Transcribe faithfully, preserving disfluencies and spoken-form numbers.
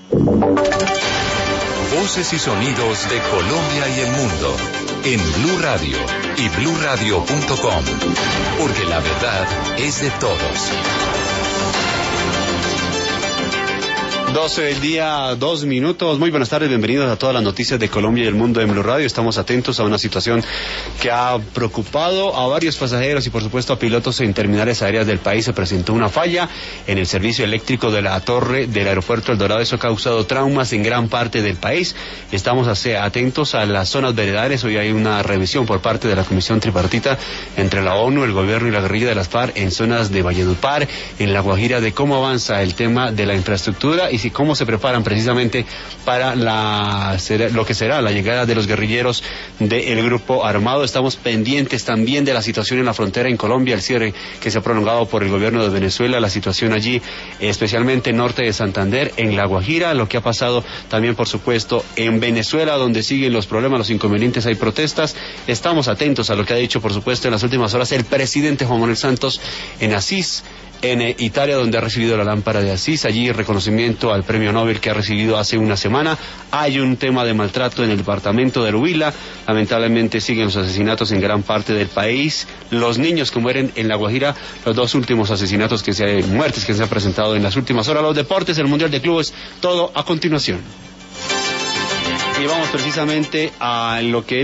Voces y sonidos de Colombia y el mundo en Blue Radio y blue radio punto com, porque la verdad es de todos. doce del día, dos minutos. Muy buenas tardes, bienvenidos a todas las noticias de Colombia y el mundo en Blue Radio. Estamos atentos a una situación que ha preocupado a varios pasajeros y por supuesto a pilotos en terminales aéreas del país. Se presentó una falla en el servicio eléctrico de la torre del aeropuerto El Dorado. Eso ha causado traumas en gran parte del país. Estamos atentos a las zonas veredales. Hoy hay una revisión por parte de la Comisión Tripartita entre la ONU, el gobierno y la guerrilla de las FARC en zonas de Valledupar, en La Guajira, de cómo avanza el tema de la infraestructura y si cómo se preparan precisamente para la, lo que será la llegada de los guerrilleros del grupo armado. Estamos pendientes también de la situación en la frontera en Colombia, el cierre que se ha prolongado por el gobierno de Venezuela, la situación allí, especialmente norte de Santander, en La Guajira, lo que ha pasado también, por supuesto, en Venezuela, donde siguen los problemas, los inconvenientes, hay protestas. Estamos atentos a lo que ha dicho, por supuesto, en las últimas horas el presidente Juan Manuel Santos en Asís, en Italia, donde ha recibido la lámpara de Asís, allí reconocimiento al premio Nobel que ha recibido hace una semana. Hay un tema de maltrato en el departamento del Huila, lamentablemente siguen los asesinatos en gran parte del país, los niños que mueren en La Guajira, los dos últimos asesinatos que se han, muertes que se han presentado en las últimas horas, los deportes, el Mundial de Clubes, todo a continuación. Y vamos precisamente a lo que